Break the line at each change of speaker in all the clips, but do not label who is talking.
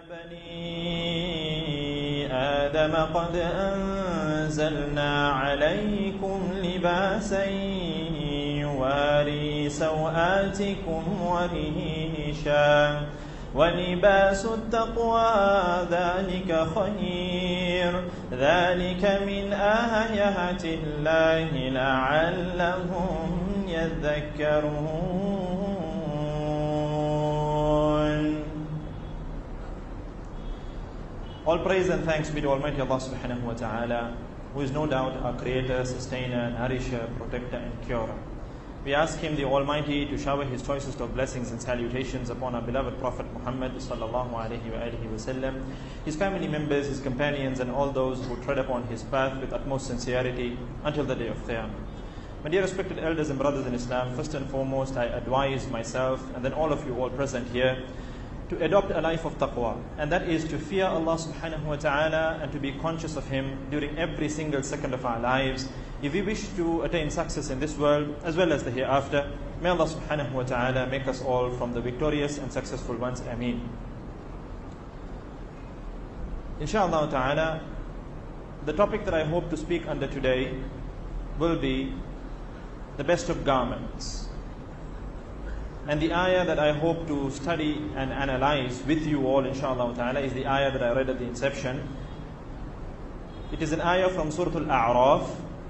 بني آدم قد أنزلنا عليكم لباسا يواري سوآتكم وريشا ولباس التقوى ذلك خير ذلك من آيات الله لعلهم يذكرون.
All praise and thanks be to Almighty Allah subhanahu wa ta'ala, who is no doubt our creator, sustainer, nourisher, protector and curer. We ask Him, the Almighty, to shower His choicest of blessings and salutations upon our beloved Prophet Muhammad sallallahu alayhi wa alihi wa sallam, his family members, his companions and all those who tread upon his path with utmost sincerity until the day of Qiyamah. My dear respected elders and brothers in Islam, first and foremost I advise myself and then all of you all present here to adopt a life of taqwa, and that is to fear Allah subhanahu wa ta'ala and to be conscious of Him during every single second of our lives if we wish to attain success in this world as well as the hereafter. May Allah subhanahu wa ta'ala make us all from the victorious and successful ones. Ameen. Inshallah ta'ala, the topic that I hope to speak under today will be the best of garments. And the ayah that I hope to study and analyze with you all, inshallah ta'ala, is the ayah that I read at the inception. It is an ayah from Surah Al-A'raf,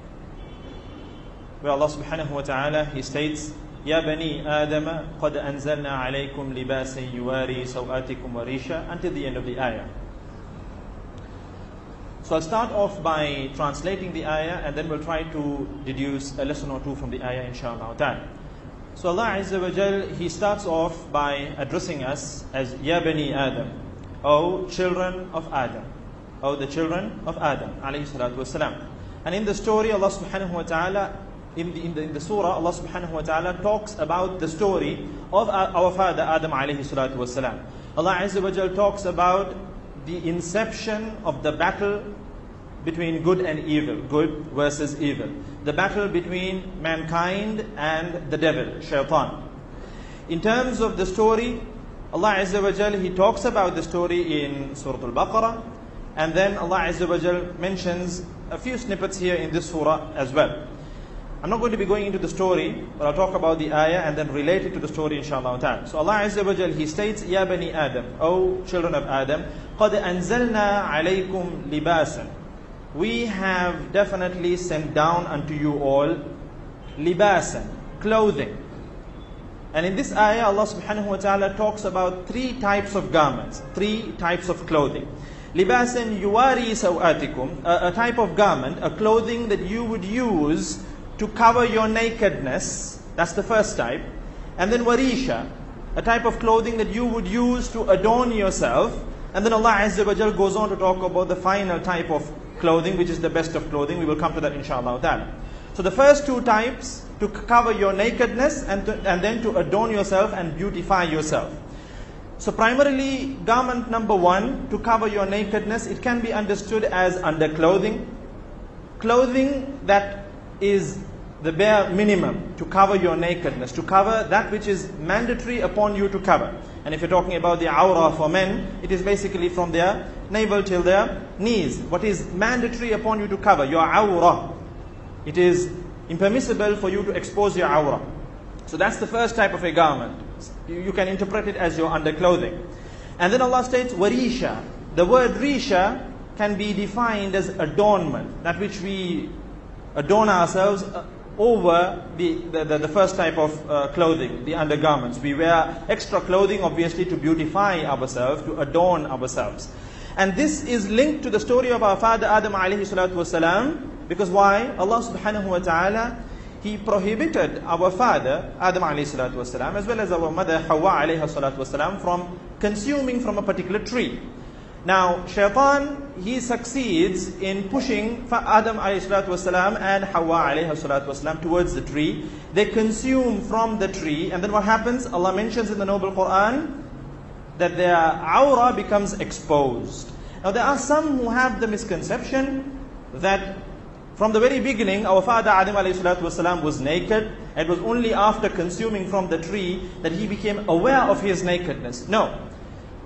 where Allah subhanahu wa ta'ala, He states, Ya bani Adam, qad anzalna alaykum libasan yuwari sawatikum warisha, until the end of the ayah. So I'll start off by translating the ayah and then we'll try to deduce a lesson or two from the ayah, inshallah ta'ala. So Allah Azza wa Jal, He starts off by addressing us as Ya Bani Adam, O children of Adam, O the children of Adam, alayhi salatu wasalam. And in the story, Allah subhanahu wa ta'ala, in the surah, Allah subhanahu wa ta'ala talks about the story of our father Adam alayhi salatu wasalam. Allah Azza wa Jal talks about the inception of the battle between good and evil, good versus evil. The battle between mankind and the devil, shaitan. In terms of the story, Allah Azza wa Jal, He talks about the story in Surah Al-Baqarah, and then Allah Azza wa Jal mentions a few snippets here in this surah as well. I'm not going to be going into the story, but I'll talk about the ayah and then relate it to the story, inshallah ta'ala. So Allah Azza wa Jal, He states, Ya Bani Adam, O children of Adam, قَدْ أَنزَلْنَا عَلَيْكُمْ لِبَاسًا. We have definitely sent down unto you all libasan, clothing. And in this ayah, Allah subhanahu wa ta'ala talks about three types of garments, three types of clothing. Libasan yuwari sawatikum, a type of garment, a clothing that you would use to cover your nakedness. That's the first type. And then warisha, a type of clothing that you would use to adorn yourself. And then Allah Azza wa Jal goes on to talk about the final type of clothing, which is the best of clothing. We will come to that, inshallah ta'ala. So the first two types, to cover your nakedness and then to adorn yourself and beautify yourself. So primarily, garment number one, to cover your nakedness, it can be understood as underclothing. Clothing that is the bare minimum to cover your nakedness, to cover that which is mandatory upon you to cover. And if you're talking about the awrah for men, it is basically from their navel till their knees. What is mandatory upon you to cover, your awrah. It is impermissible for you to expose your awrah. So that's the first type of a garment. You can interpret it as your underclothing. And then Allah states, warisha. The word risha can be defined as adornment, that which we adorn ourselves over the first type of clothing, the undergarments. We wear extra clothing, obviously, to beautify ourselves, to adorn ourselves. And this is linked to the story of our father Adam alayhi salatu wasalam, because why? Allah subhanahu wa ta'ala, He prohibited our father Adam alayhi salatu wasalam, as well as our mother Hawa alayhi salatu wasalam, from consuming from a particular tree. Now, shaitan, he succeeds in pushing Adam alayhi salatu wasalam and Hawa alayhi salatu wasalam towards the tree. They consume from the tree, and then what happens? Allah mentions in the Noble Quran that their awrah becomes exposed. Now, there are some who have the misconception that from the very beginning, our father Adam alayhi salatu wasalam was naked. It was only after consuming from the tree that he became aware of his nakedness. No.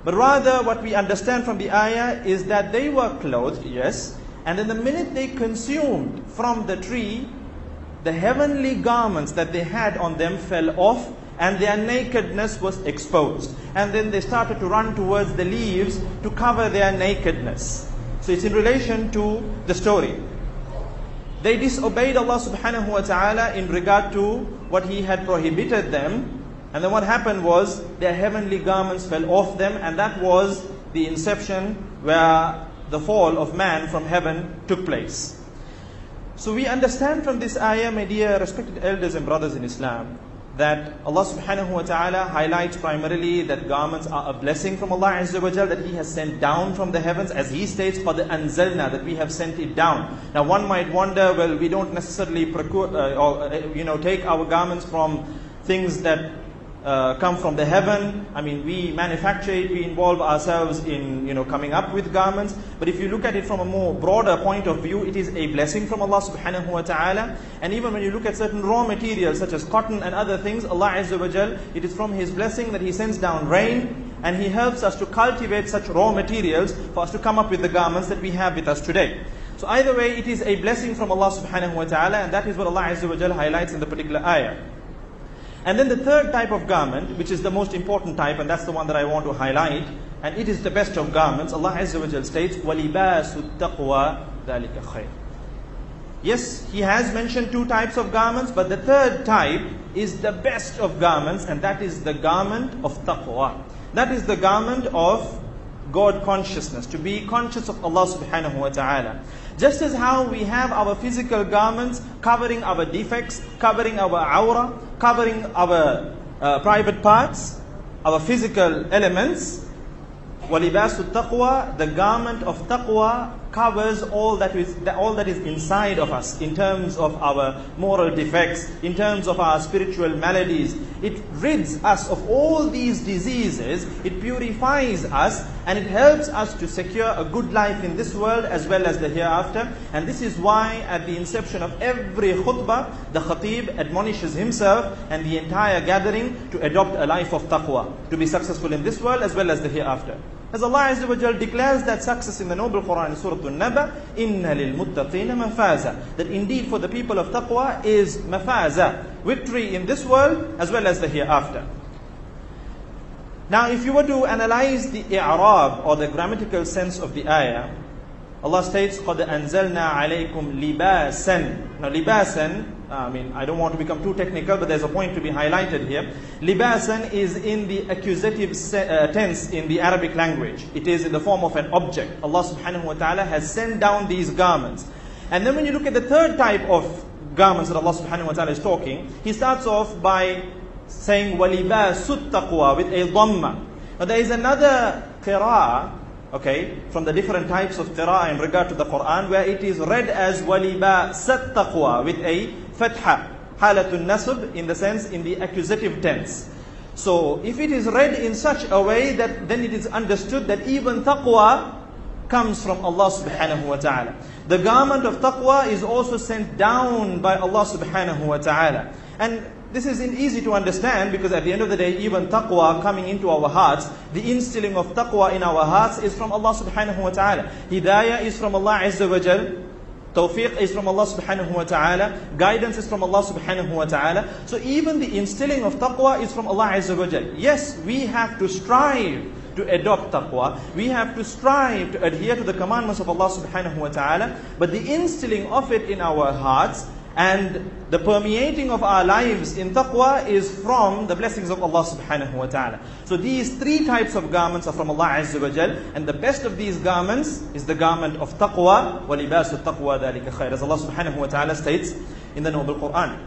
But rather what we understand from the ayah is that they were clothed, yes, and then the minute they consumed from the tree, the heavenly garments that they had on them fell off and their nakedness was exposed. And then they started to run towards the leaves to cover their nakedness. So it's in relation to the story. They disobeyed Allah subhanahu wa ta'ala in regard to what He had prohibited them. And then what happened was their heavenly garments fell off them, and that was the inception where the fall of man from heaven took place. So we understand from this ayah, my dear respected elders and brothers in Islam, that Allah subhanahu wa ta'ala highlights primarily that garments are a blessing from Allah Azza wa Jal, that He has sent down from the heavens, as He states, قَدْ أَنزَلْنَا, that we have sent it down. Now one might wonder, well, we don't necessarily take our garments from things that come from the heaven. I mean, we manufacture it, we involve ourselves in coming up with garments. But if you look at it from a more broader point of view, it is a blessing from Allah subhanahu wa ta'ala. And even when you look at certain raw materials such as cotton and other things, Allah Azza wa Jal, it is from His blessing that He sends down rain, and He helps us to cultivate such raw materials for us to come up with the garments that we have with us today. So either way, it is a blessing from Allah subhanahu wa ta'ala, and that is what Allah Azza wa Jal highlights in the particular ayah. And then the third type of garment, which is the most important type, and that's the one that I want to highlight, and it is the best of garments. Allah Azza wa Jal states, وَلِبَاسُ التَّقْوَى ذَلِكَ خَيْرٌ. Yes, He has mentioned two types of garments, but the third type is the best of garments, and that is the garment of taqwa. That is the garment of God consciousness, to be conscious of Allah subhanahu wa ta'ala. Just as how we have our physical garments covering our defects, covering our aura, covering our private parts, our physical elements, وَلِبَاسُ التَّقْوَى, the garment of taqwa covers all that is inside of us, in terms of our moral defects, in terms of our spiritual maladies. It rids us of all these diseases, it purifies us, and it helps us to secure a good life in this world as well as the hereafter. And this is why at the inception of every khutbah, the khatib admonishes himself and the entire gathering to adopt a life of taqwa, to be successful in this world as well as the hereafter. As Allah Azza wa Jal declares that success in the noble Quran in Surah An-Naba, إِنَّ لِلْمُتَّقِينَ مَفَازًا, that indeed for the people of taqwa is mafaza, victory in this world as well as the hereafter. Now if you were to analyze the i'rab or the grammatical sense of the ayah, Allah states, قَدْ أَنزَلْنَا عَلَيْكُمْ لِبَاسًا. Now libasan, I don't want to become too technical, but there's a point to be highlighted here. Libasan is in the accusative tense in the Arabic language. It is in the form of an object. Allah subhanahu wa ta'ala has sent down these garments. And then when you look at the third type of garments that Allah subhanahu wa ta'ala is talking, He starts off by saying, وَلِبَاسُ التَّقْوَى, with a dhamma. Now there is another qira'ah, from the different types of qira'ah in regard to the Quran, where it is read as وَلِبَاسَ التَّقْوَى, with a fatha, halatun nasb, in the sense, in the accusative tense. So if it is read in such a way that then it is understood that even taqwa comes from Allah subhanahu wa ta'ala. The garment of taqwa is also sent down by Allah subhanahu wa ta'ala. And this isn't easy to understand, because at the end of the day, even taqwa coming into our hearts, the instilling of taqwa in our hearts is from Allah subhanahu wa ta'ala. Hidayah is from Allah Azza wa Jal. Tawfiq is from Allah subhanahu wa ta'ala. Guidance is from Allah subhanahu wa ta'ala. So even the instilling of taqwa is from Allah Azza wa Jal. Yes, we have to strive to adopt taqwa. We have to strive to adhere to the commandments of Allah subhanahu wa ta'ala. But the instilling of it in our hearts and the permeating of our lives in taqwa is from the blessings of Allah subhanahu wa ta'ala. So these three types of garments are from Allah Azza wa Jal, and the best of these garments is the garment of taqwa. وَلِبَاسُ التَّقْوَى ذَلِكَ خَيْرٌ, as Allah subhanahu wa ta'ala states in the noble Quran.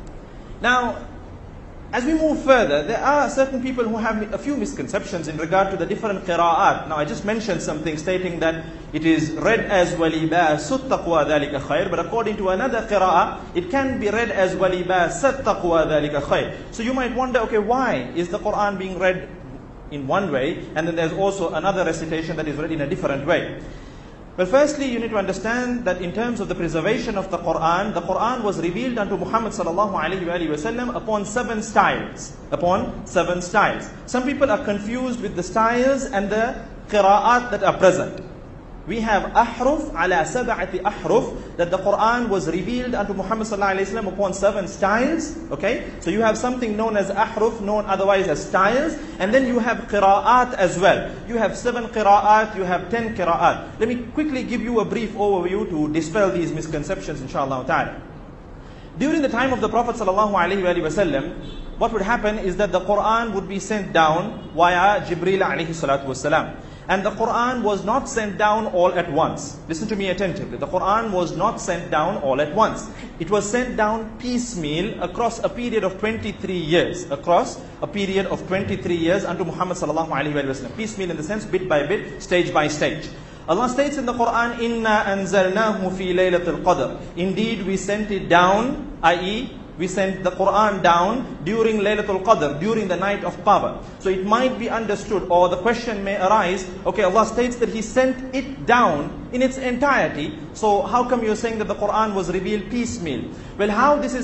Now, as we move further, there are certain people who have a few misconceptions in regard to the different qira'at. Now I just mentioned something stating that it is read as وَلِبَاسُ التَّقْوَى ذَلِكَ خَيْرٌ, but according to another qira'ah, it can be read as وَلِبَاسَ التَّقْوَى ذَلِكَ خَيْرٌ. So you might wonder, why is the Quran being read in one way, and then there's also another recitation that is read in a different way? Well, firstly, you need to understand that in terms of the preservation of the Quran was revealed unto Muhammad sallallahu alaihi wasallam upon 7 styles. Upon 7 styles. Some people are confused with the styles and the qira'at that are present. We have ahruf ala sab'ati ahruf, that the Quran was revealed unto Muhammad sallallahu alaihi wasallam upon 7 styles. Okay, so you have something known as ahruf, known otherwise as styles, and then you have qira'at as well. You have 7 qira'at, you have 10 qira'at. Let me quickly give you a brief overview to dispel these misconceptions, inshallah ta'ala. During the time of the Prophet sallallahu alaihi wasallam, what would happen is that the Quran would be sent down via Jibreel alayhi salatu wasalam. And the Quran was not sent down all at once. Listen to me attentively. The Quran was not sent down all at once. It was sent down piecemeal across a period of 23 years. Across a period of 23 years unto Muhammad sallallahu alaihi wasallam. Piecemeal in the sense, bit by bit, stage by stage. Allah states in the Quran, "Inna anzalnahu fi laylatil qadr." Indeed, we sent it down, i.e., we sent the Quran down during Laylatul Qadr, during the night of power. So it might be understood, or the question may arise, okay, Allah states that He sent it down in its entirety. So how come you're saying that the Quran was revealed piecemeal? Well, this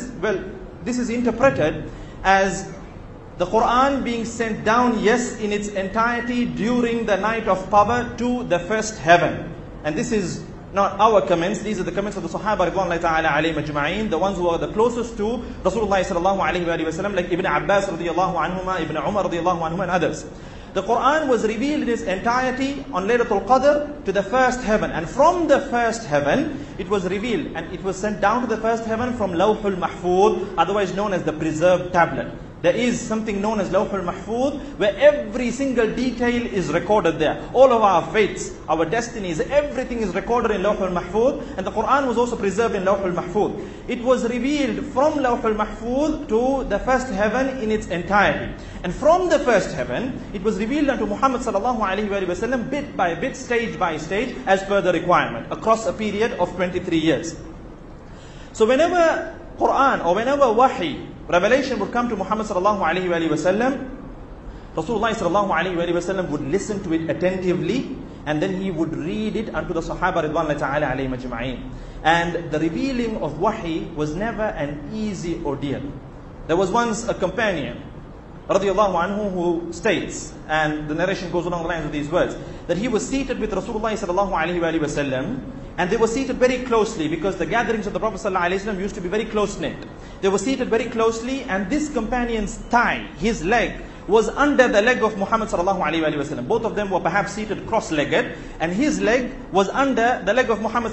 is interpreted as the Quran being sent down, yes, in its entirety during the night of power to the first heaven. And this is not our comments, these are the comments of the Sahaba Ridwanullahi ta'ala alayhim ajma'in, the ones who are the closest to Rasulullah sallallahu alayhi wa sallam, like Ibn Abbas radiyallahu anhuma, Ibn Umar radiyallahu anhuma, and others. The Quran was revealed in its entirety on Laylatul Qadr to the first heaven, and from the first heaven it was revealed, and it was sent down to the first heaven from Lawhul Mahfuz, otherwise known as the preserved tablet. There is something known as Lawhul Mahfuz, where every single detail is recorded there. All of our fates, our destinies, everything is recorded in Lawhul Mahfuz, and the Quran was also preserved in Lawhul Mahfuz. It was revealed from Lawhul Mahfuz to the first heaven in its entirety. And from the first heaven, it was revealed unto Muhammad sallallahu alaihi wasallam bit by bit, stage by stage, as per the requirement, across a period of 23 years. So whenever Quran or whenever wahi, revelation would come to Muhammad sallallahu alaihi wasallam, Rasulullah sallallahu alaihi wasallam would listen to it attentively, and then he would read it unto the Sahaba Ridwanullahi ta'ala alayhim ajma'in. And the revealing of wahi was never an easy ordeal. There was once a companion, radiyallahu anhu, who states, and the narration goes along the lines of these words, that he was seated with Rasulullah sallallahu alaihi wasallam, and they were seated very closely, because the gatherings of the Prophet ﷺ used to be very close-knit. They were seated very closely, and this companion's thigh, his leg, was under the leg of Muhammad ﷺ. Both of them were perhaps seated cross-legged, and his leg was under the leg of Muhammad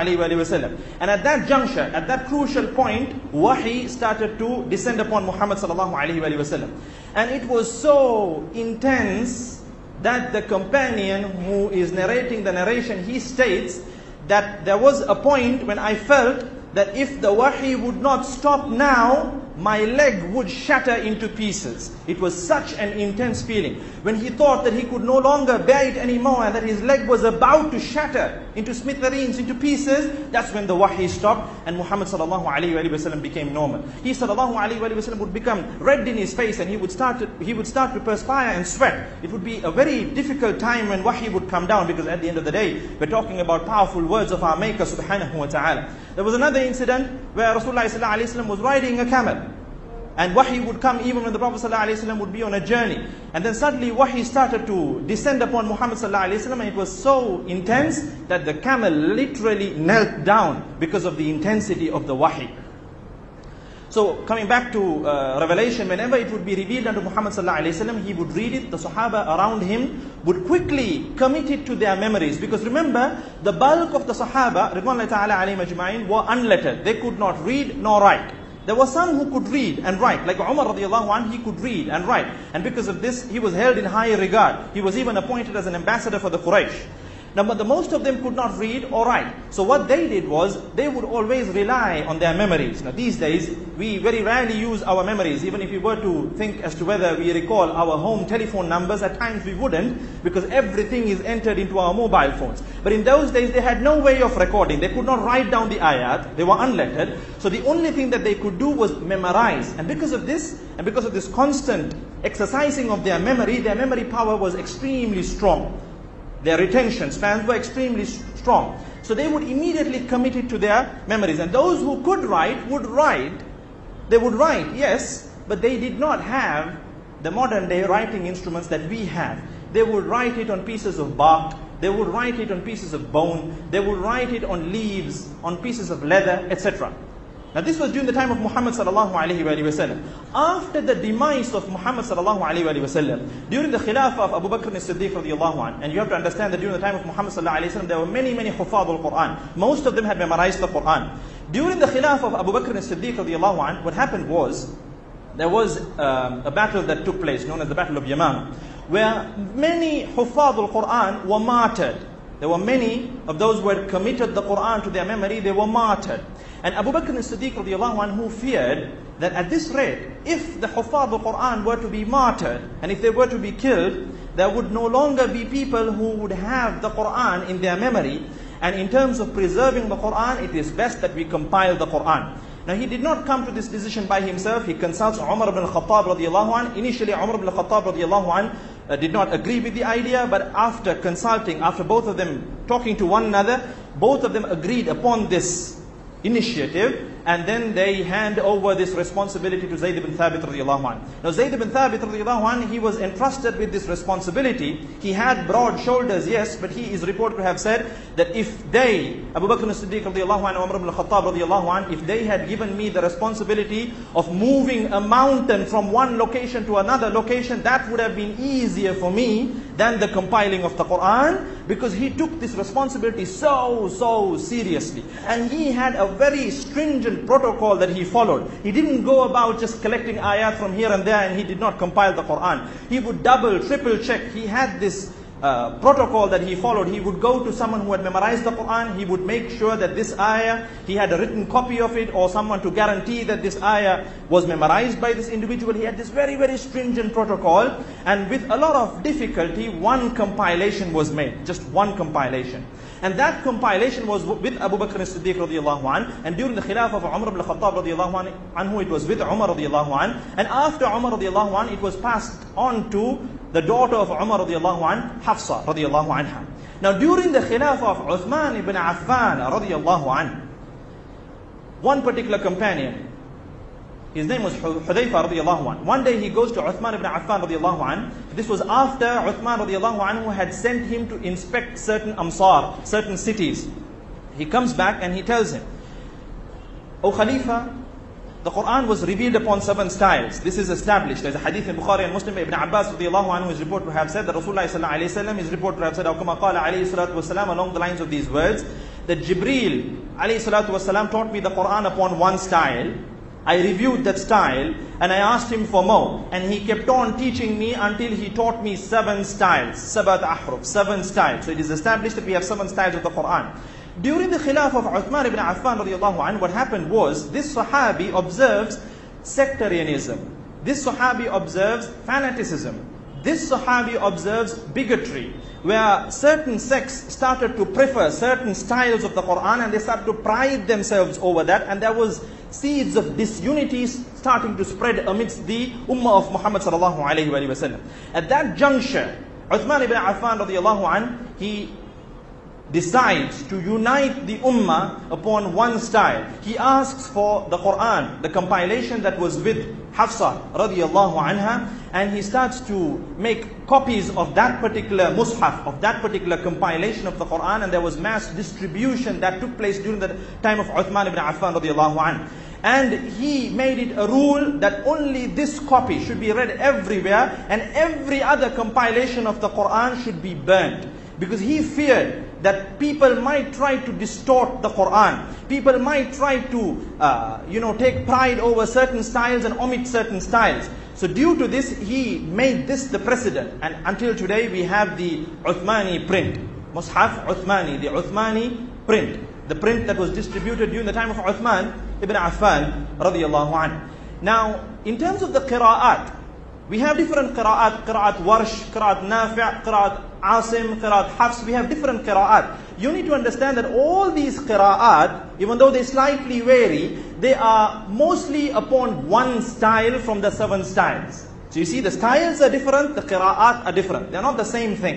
ﷺ. And at that juncture, at that crucial point, wahi started to descend upon Muhammad ﷺ. And it was so intense that the companion who is narrating the narration, he states that there was a point when I felt that if the wahi would not stop now, my leg would shatter into pieces. It was such an intense feeling. When he thought that he could no longer bear it anymore and that his leg was about to shatter into smithereens, into pieces, that's when the wahi stopped and Muhammad sallallahu alaihi wasallam became normal. He sallallahu alaihi wasallam would become red in his face, and he would start to perspire and sweat. It would be a very difficult time when wahi would come down, because at the end of the day, we're talking about powerful words of our Maker subhanahu wa ta'ala. There was another incident where Rasulullah sallallahu alaihi wasallam was riding a camel, and wahi would come even when the Prophet ﷺ would be on a journey. And then suddenly wahi started to descend upon Muhammad ﷺ, and it was so intense that the camel literally knelt down because of the intensity of the wahi. So coming back to revelation, whenever it would be revealed unto Muhammad ﷺ, he would read it, the Sahaba around him would quickly commit it to their memories. Because remember, the bulk of the Sahaba, Ridwanullahi ta'ala alayhim ajma'in, were unlettered. They could not read nor write. There were some who could read and write, like Umar radiallahu anhu, he could read and write. And because of this, he was held in high regard. He was even appointed as an ambassador for the Quraysh. Now, but the most of them could not read or write. So what they did was, they would always rely on their memories. Now these days, we very rarely use our memories. Even if we were to think as to whether we recall our home telephone numbers, at times we wouldn't, because everything is entered into our mobile phones. But in those days, they had no way of recording. They could not write down the ayat. They were unlettered. So the only thing that they could do was memorize. And because of this, and because of this constant exercising of their memory power was extremely strong. Their retention spans were extremely strong. So they would immediately commit it to their memories. And those who could write would write. They would write, yes, but they did not have the modern day writing instruments that we have. They would write it on pieces of bark. They would write it on pieces of bone. They would write it on leaves, on pieces of leather, etc. Now this was during the time of Muhammad sallallahu alaihi wasallam. After the demise of Muhammad sallallahu alaihi wasallam, during the Khilafah of Abu Bakr as-Siddiq radiyallahu anhu, and you have to understand that during the time of Muhammad sallallahu alaihi wasallam, there were many hufad al-Quran. Most of them had memorized the Quran. During the Khilafah of Abu Bakr as-Siddiq radiyallahu anhu, what happened was, there was a battle that took place, known as the Battle of Yamama, where many hufad al-Quran were martyred. There were many of those who had committed the Quran to their memory, they were martyred. And Abu Bakr as-Siddiq radiyallahu anhu feared that at this rate, if the hufad al-Quran were to be martyred, and if they were to be killed, there would no longer be people who would have the Quran in their memory. And in terms of preserving the Quran, it is best that we compile the Quran. Now he did not come to this decision by himself. He consults Umar ibn al-Khattab radiyallahu anhu. Initially Umar ibn al-Khattab radiyallahu anhu did not agree with the idea, but after consulting, after both of them talking to one another, both of them agreed upon this initiative, and then they hand over this responsibility to Zayd ibn Thabit radiyallahu anhu. Now Zayd ibn Thabit radiyallahu anhu, he was entrusted with this responsibility. He had broad shoulders, yes, but he is reported to have said that if they, Abu Bakr as-Siddiq radiyallahu anhu, Umar ibn al-Khattab radiyallahu anhu, if they had given me the responsibility of moving a mountain from one location to another location, that would have been easier for me than the compiling of the Quran, because he took this responsibility so seriously. And he had a very stringent protocol that he followed. He didn't go about just collecting ayat from here and there, and he did not compile the Quran. He would double, triple check. He had this protocol that he followed. He would go to someone who had memorized the Quran. He would make sure that this ayah, he had a written copy of it, or someone to guarantee that this ayah was memorized by this individual. He had this very stringent protocol, and with a lot of difficulty, one compilation was made. Just one compilation. And that compilation was with Abu Bakr as-Siddiq radiyallahu anhu, and during the Khilafah of Umar ibn al-Khattab radiyallahu anhu, it was with Umar radiyallahu anhu, and after Umar radiyallahu anhu, it was passed on to the daughter of Umar radiyallahu anhu, Hafsa radiyallahu anha. Now during the Khilafah of Uthman ibn Affan radiyallahu anhu, one particular companion, his name was Hudayfa radiyallahu anhu. One day he goes to Uthman ibn Affan radiyallahu anhu. This was after Uthman radiyallahu anhu had sent him to inspect certain amsar, certain cities. He comes back and he tells him, O Khalifa, the Quran was revealed upon 7 styles. This is established. There's a hadith in Bukhari and Muslim. Ibn Abbas radiyallahu anhu is reported to have said that Rasulullah sallallahu alayhi wa sallam is reported to have said, Kama qala alayhi salatu wasalam, along the lines of these words, that Jibreel alayhi salatu wasalam taught me the Quran upon 1 style. I reviewed that style and I asked him for more, and he kept on teaching me until he taught me 7 styles, 7 ahruf, 7 styles. So it is established that we have 7 styles of the Quran. During the Khilafah of Uthman ibn Affan radiyallahu anhu, what happened was, this Sahabi observes sectarianism. This Sahabi observes fanaticism. This Sahabi observes bigotry, where certain sects started to prefer certain styles of the Quran, and they started to pride themselves over that, and there was seeds of disunity starting to spread amidst the ummah of Muhammad sallallahu alayhi wa sallam. At that juncture, Uthman ibn Affan radiyallahu anhu, he decides to unite the ummah upon 1 style. He asks for the Quran, the compilation that was with Hafsa radiyallahu anha, and he starts to make copies of that particular mushaf, of that particular compilation of the Quran, and there was mass distribution that took place during the time of Uthman ibn Affan radiyallahu anhu. And he made it a rule that only this copy should be read everywhere, and every other compilation of the Quran should be burnt. Because he feared that people might try to distort the Quran. People might try to, take pride over certain styles and omit certain styles. So due to this, he made this the precedent. And until today, we have the Uthmani print. Mushaf Uthmani, the Uthmani print. The print that was distributed during the time of Uthman ibn Affan radiyallahu anhu. Now, in terms of the qira'at, we have different qira'at. Qira'at Warsh, qira'at Nafi', qira'at Asim, qira'at Hafs. We have different qira'at. You need to understand that all these qira'at, even though they slightly vary, they are mostly upon 1 style from the 7 styles. So you see, the styles are different, the qira'at are different. They are not the same thing.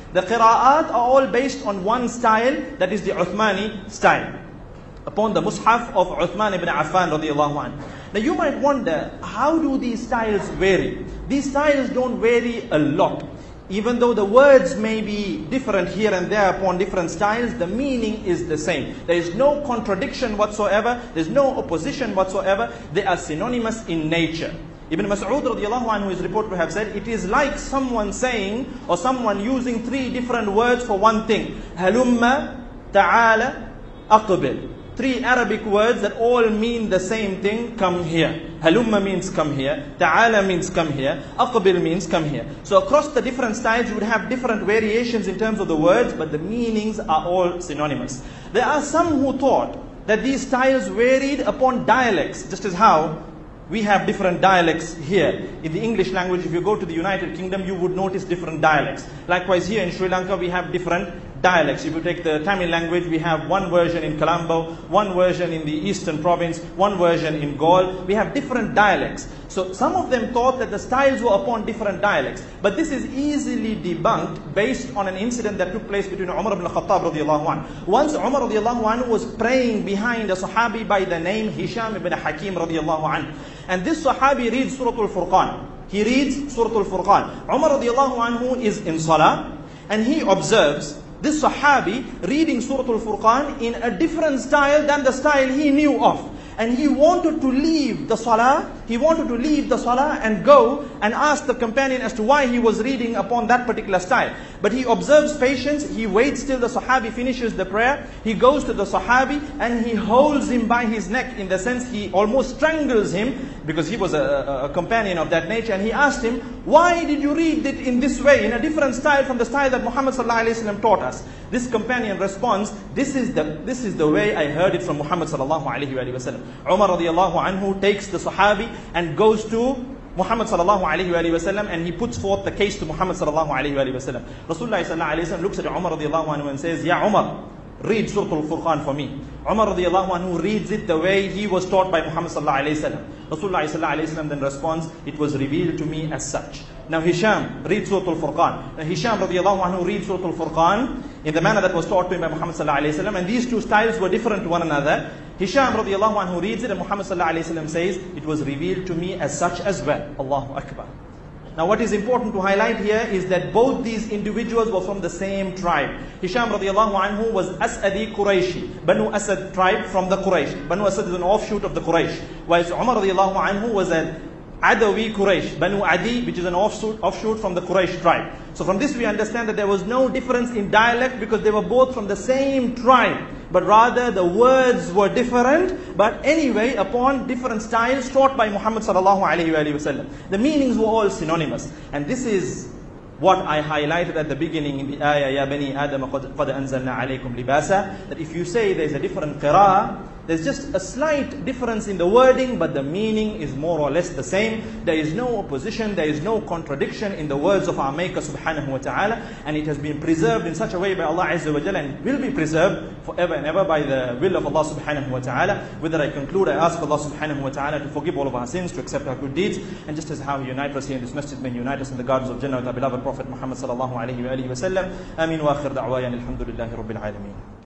The qira'at are all based on one style, that is the Uthmani style, upon the Mus'haf of Uthman ibn Affan radiallahu anhu. Now you might wonder, how do these styles vary? These styles don't vary a lot. Even though the words may be different here and there upon different styles, the meaning is the same. There is no contradiction whatsoever. There is no opposition whatsoever. They are synonymous in nature. Ibn Mas'ud radiallahu anhu is reported to have said, it is like someone saying or someone using three different words for one thing. Halumma, ta'ala, aqbil. Three Arabic words that all mean the same thing, come here. Halumma means come here. Ta'ala means come here. Aqbil means come here. So across the different styles, you would have different variations in terms of the words, but the meanings are all synonymous. There are some who thought that these styles varied upon dialects, just as how we have different dialects here. In the English language, if you go to the United Kingdom, you would notice different dialects. Likewise, here in Sri Lanka, we have different dialects. If you take the Tamil language, we have one version in Colombo, one version in the Eastern Province, one version in Gaul. We have different dialects. So some of them thought that the styles were upon different dialects. But this is easily debunked based on an incident that took place between Umar ibn Khattab radiallahu anhu. Once Umar radiallahu anhu was praying behind a Sahabi by the name Hisham ibn Hakim radiallahu anhu. And this Sahabi reads Surah Al-Furqan. He reads Surah Al-Furqan. Umar radiallahu anhu is in Salah and he observes this Sahabi reading Surah Al-Furqan in a different style than the style he knew of. And he wanted to leave the Salah. He wanted to leave the Salah and go and ask the companion as to why he was reading upon that particular style. But he observes patience. He waits till the Sahabi finishes the prayer. He goes to the Sahabi and he holds him by his neck. In the sense, he almost strangles him because he was a companion of that nature. And he asked him, why did you read it in this way, in a different style from the style that Muhammad sallallahu alaihi wasallam taught us? This companion responds, this is the way I heard it from Muhammad sallallahu alaihi wasallam. Umar radiallahu anhu takes the Sahabi and goes to Muhammad sallallahu alaihi wasallam and he puts forth the case to Muhammad sallallahu alaihi wasallam. Rasulullah sallallahu alaihi wasallam looks at Umar radiallahu anhu and says, Ya Umar, read Surah Al-Furqan for me. Umar radiallahu anhu reads it the way he was taught by Muhammad sallallahu alaihi wasallam. Rasulullah sallallahu alaihi wasallam then responds, it was revealed to me as such. Now Hisham reads Surah Al-Furqan. Now Hisham radiallahu anhu reads Surah Al-Furqan in the manner that was taught to him by Muhammad sallallahu alaihi wasallam, and these two styles were different to one another. Hisham radiallahu anhu reads it and Muhammad sallallahu alaihi wasallam says, it was revealed to me as such as well. Allahu Akbar. Now what is important to highlight here is that both these individuals were from the same tribe. Hisham radiallahu anhu was Asadi Qurayshi, Banu Asad tribe from the Quraysh. Banu Asad is an offshoot of the Quraysh. Whilst Umar radiallahu anhu was an Adawi Quraysh, Banu Adi, which is an offshoot from the Quraysh tribe. So from this we understand that there was no difference in dialect because they were both from the same tribe. But rather the words were different, but anyway upon different styles taught by Muhammad sallallahu alaihi wasallam. The meanings were all synonymous. And this is what I highlighted at the beginning in the ayah, Ya Bani Adam qad anzalna alaykum libasa, that if you say there's a different qira'ah, there's just a slight difference in the wording, but the meaning is more or less the same. There is no opposition, there is no contradiction in the words of our Maker subhanahu wa ta'ala, and it has been preserved in such a way by Allah Azza wa Jalla and will be preserved forever and ever by the will of Allah subhanahu wa ta'ala. With that I conclude, I ask Allah subhanahu wa ta'ala to forgive all of our sins, to accept our good deeds, and just as how He unites us here in this masjid, may He unite us in the gardens of Jannah with our beloved Prophet Muhammad sallallahu alayhi wa sallam. Ameen wa akhir da'wayan alhamdulillahi rabbil alameen.